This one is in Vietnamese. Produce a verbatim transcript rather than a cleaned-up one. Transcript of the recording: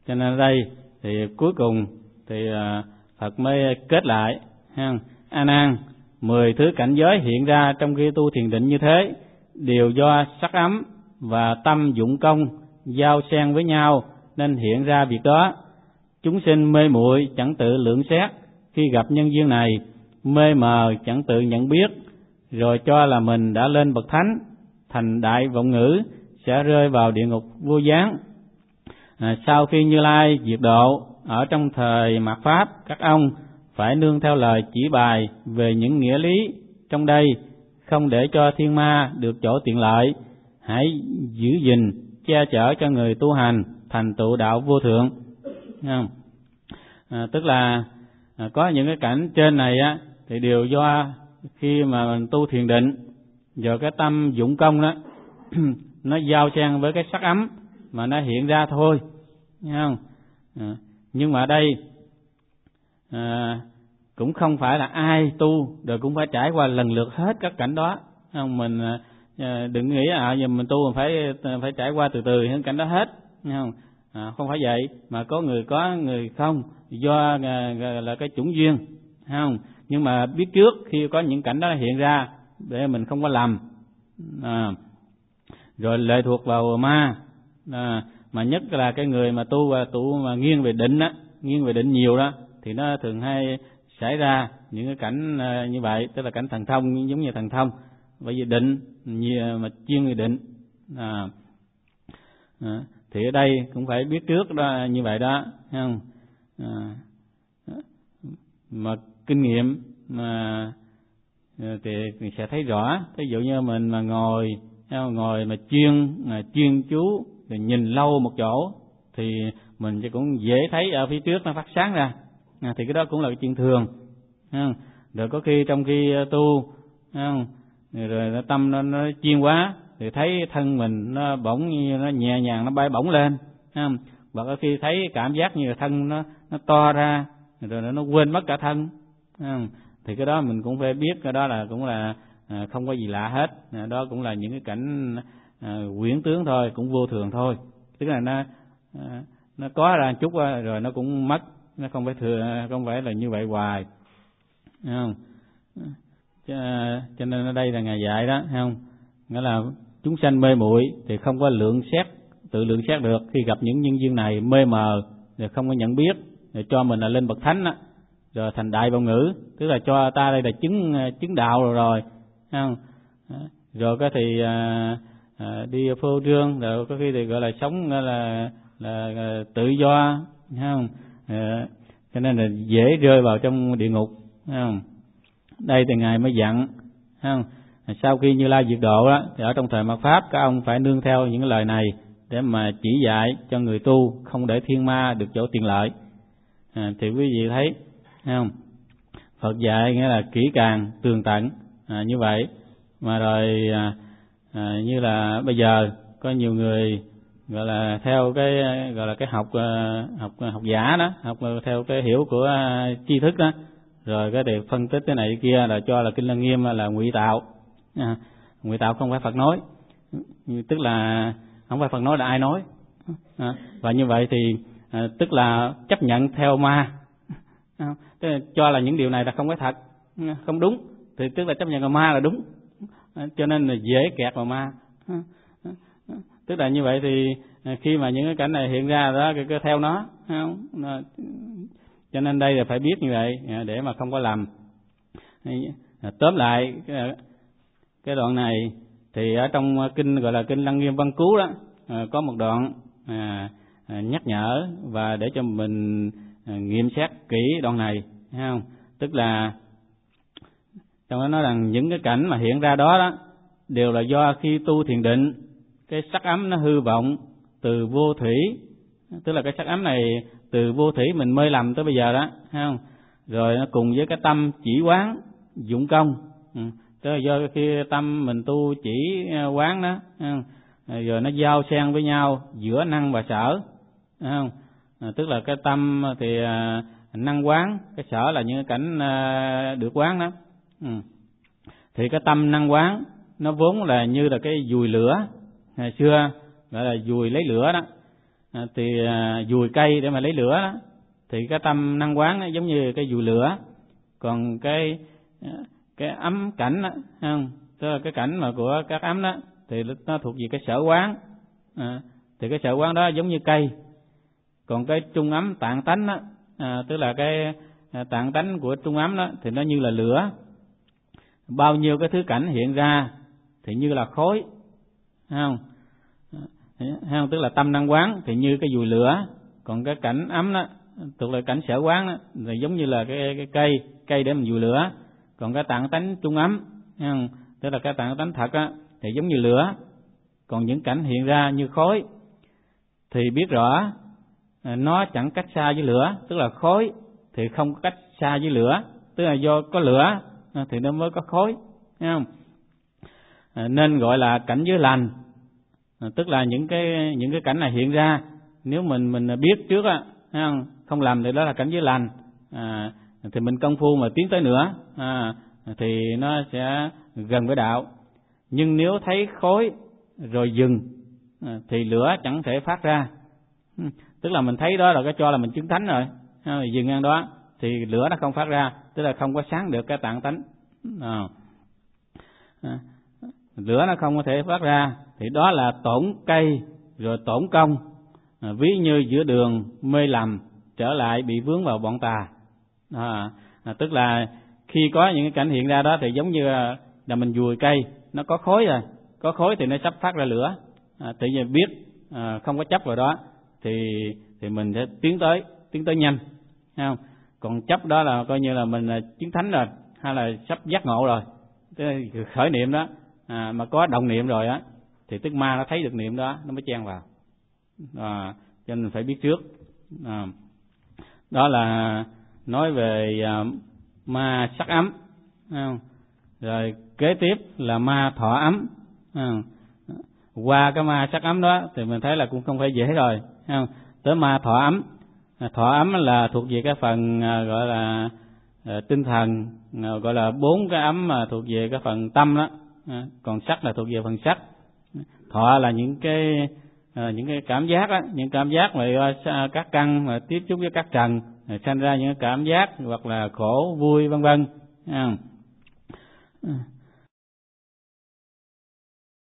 Cho nên ở đây thì cuối cùng thì Phật mới kết lại ha. A Nan, mười thứ cảnh giới hiện ra trong khi tu thiền định như thế đều do sắc ấm và tâm dụng công giao xen với nhau nên hiện ra việc đó. Chúng sinh mê muội chẳng tự lượng xét, khi gặp nhân duyên này mê mờ chẳng tự nhận biết, rồi cho là mình đã lên bậc thánh, thành đại vọng ngữ, sẽ rơi vào địa ngục vô gián. À, sau khi Như Lai diệt độ ở trong thời mạt Pháp, các ông phải nương theo lời chỉ bài về những nghĩa lý trong đây, không để cho thiên ma được chỗ tiện lợi. Hãy giữ gìn che chở cho người tu hành thành tựu đạo vô thượng. À, tức là à, có những cái cảnh trên này á thì đều do khi mà mình tu thiền định, giờ cái tâm dụng công đó nó giao xen với cái sắc ấm mà nó hiện ra thôi, nghe không? À, nhưng mà ở đây à, cũng không phải là ai tu rồi cũng phải trải qua lần lượt hết các cảnh đó, không? Mình à, đừng nghĩ à giờ mình tu mình phải phải trải qua từ từ những cảnh đó hết, nghe không? À, không phải vậy, mà có người có người không, do à, là cái chủng duyên, không? Nhưng mà biết trước khi có những cảnh đó hiện ra để mình không có lầm. À, rồi lệ thuộc vào ma, à, mà nhất là cái người mà tu và tu mà nghiêng về định á, nghiêng về định nhiều đó, thì nó thường hay xảy ra những cái cảnh uh, như vậy, tức là cảnh thần thông, giống như thần thông, bởi vì định như mà chuyên về định. À, à, thì ở đây cũng phải biết trước đó, như vậy đó, thấy không? À, mà kinh nghiệm mà thì mình sẽ thấy rõ. Ví dụ như mình mà ngồi ngồi mà chuyên mà chuyên chú rồi nhìn lâu một chỗ thì mình cũng dễ thấy ở phía trước nó phát sáng ra, à, thì cái đó cũng là cái chuyện thường. Không? Rồi có khi trong khi tu, không? Rồi nó tâm nó, nó chuyên quá thì thấy thân mình nó bỗng như nó nhẹ nhàng nó bay bổng lên, không? Và có khi thấy cảm giác như là thân nó nó to ra rồi nó quên mất cả thân, không? Thì cái đó mình cũng phải biết, cái đó là cũng là à, không có gì lạ hết, à, đó cũng là những cái cảnh à, quyển tướng thôi, cũng vô thường thôi, tức là nó à, nó có ra chút rồi nó cũng mất, nó không phải thừa, không phải là như vậy hoài, không? Cho, cho nên ở đây là Ngài dạy đó, không? Nghĩa là chúng sanh mê muội thì không có lượng xét, tự lượng xét được, khi gặp những nhân duyên này mê mờ rồi không có nhận biết, rồi cho mình là lên bậc thánh đó, rồi thành đại vọng ngữ, tức là cho ta đây là chứng chứng đạo rồi rồi, không? Rồi có thì à, à, đi phô trương, rồi có khi thì gọi là sống là là, là tự do, không? À, cho nên là dễ rơi vào trong địa ngục, không? Đây thì Ngài mới dặn, không? Sau khi Như Lai diệt độ đó, thì ở trong thời mạt Pháp các ông phải nương theo những lời này để mà chỉ dạy cho người tu, không để thiên ma được chỗ tiện lợi. À, thì quý vị thấy, không? Phật dạy nghĩa là kỹ càng, tường tận, à, như vậy. Mà rồi à, à, như là bây giờ có nhiều người gọi là theo cái gọi là cái học học học giả đó, học theo cái hiểu của tri thức đó, rồi cái để phân tích cái này cái kia là cho là Kinh Lăng Nghiêm là ngụy tạo. À, ngụy tạo không phải Phật nói, tức là không phải Phật nói là ai nói. À, và như vậy thì à, tức là chấp nhận theo ma, à, tức là cho là những điều này là không phải thật, không đúng, thì tức là chấp nhận là ma là đúng, à, cho nên là dễ kẹt vào ma. À, à, à, tức là như vậy thì à, khi mà những cái cảnh này hiện ra đó cứ, cứ theo nó, không? À, cho nên đây là phải biết như vậy để mà không có lầm. À, tóm lại cái, cái đoạn này thì ở trong kinh gọi là Kinh Lăng Nghiêm Văn Cú đó, à, có một đoạn à, à, nhắc nhở và để cho mình à, nghiệm xét kỹ đoạn này, thấy không? Tức là trong đó nói rằng những cái cảnh mà hiện ra đó đó đều là do khi tu thiền định cái sắc ấm nó hư vọng từ vô thủy, tức là cái sắc ấm này từ vô thủy mình mê lầm tới bây giờ đó, thấy không? Rồi nó cùng với cái tâm chỉ quán dụng công, ừ. Tức là do khi tâm mình tu chỉ quán đó, không? Rồi nó giao xen với nhau giữa năng và sở, không? À, tức là cái tâm thì à, năng quán, cái sở là những cảnh à, được quán đó, ừ. Thì cái tâm năng quán nó vốn là như là cái dùi lửa ngày xưa gọi là dùi lấy lửa đó, à, thì à, dùi cây để mà lấy lửa đó, thì cái tâm năng quán nó giống như cái dùi lửa. Còn cái cái ấm cảnh đó, không? Tức là cái cảnh mà của các ấm đó thì nó thuộc về cái sở quán, à, thì cái sở quán đó giống như cây. Còn cái trung ấm tạng tánh đó, à, tức là cái tạng tánh của trung ấm đó thì nó như là lửa. Bao nhiêu cái thứ cảnh hiện ra thì như là khói, không? Không, tức là tâm năng quán thì như cái dùi lửa. Còn cái cảnh ấm đó thuộc là cảnh sở quán đó, thì giống như là cái, cái cây cây để mình dùi lửa. Còn cái tạng tánh trung ấm, không? Tức là cái tạng tánh thật á, thì giống như lửa. Còn những cảnh hiện ra như khói thì biết rõ nó chẳng cách xa với lửa, tức là khói thì không cách xa với lửa, tức là do có lửa thì nó mới có khói, thấy không? Nên gọi là cảnh giới lành, tức là những cái những cái cảnh này hiện ra, nếu mình mình biết trước á, không không làm thì đó là cảnh giới lành, à, thì mình công phu mà tiến tới nữa, à, thì nó sẽ gần với đạo. Nhưng nếu thấy khói rồi dừng à, thì lửa chẳng thể phát ra, tức là mình thấy đó là cái cho là mình chứng thánh rồi, à, dừng ngang đó thì lửa nó không phát ra, tức là không có sáng được cái tạng tánh, à, à, lửa nó không có thể phát ra, thì đó là tổn cây rồi tổn công, à, ví như giữa đường mê lầm trở lại bị vướng vào bọn tà, à, à, tức là khi có những cái cảnh hiện ra đó thì giống như là mình dùi cây, nó có khói rồi, có khói thì nó sắp phát ra lửa, à, tự nhiên biết à, không có chấp vào đó thì thì mình sẽ tiến tới tiến tới nhanh, thấy không? Còn chấp đó là coi như là mình là chứng thánh rồi, hay là sắp giác ngộ rồi, khởi niệm đó, à, mà có động niệm rồi á thì tức ma nó thấy được niệm đó nó mới chen vào, à, cho nên phải biết trước, à, đó là nói về à, ma sắc ấm, không? Rồi kế tiếp là ma thọ ấm, không? Qua cái ma sắc ấm đó thì mình thấy là cũng không phải dễ rồi, không? Tới ma thọ ấm, thọ ấm là thuộc về cái phần à, gọi là à, tinh thần, à, gọi là bốn cái ấm mà thuộc về cái phần tâm đó, à, còn sắc là thuộc về phần sắc. Thọ là những cái à, những cái cảm giác á, những cảm giác mà à, các căn mà tiếp xúc với các trần sanh ra những cảm giác hoặc là khổ vui vân vân.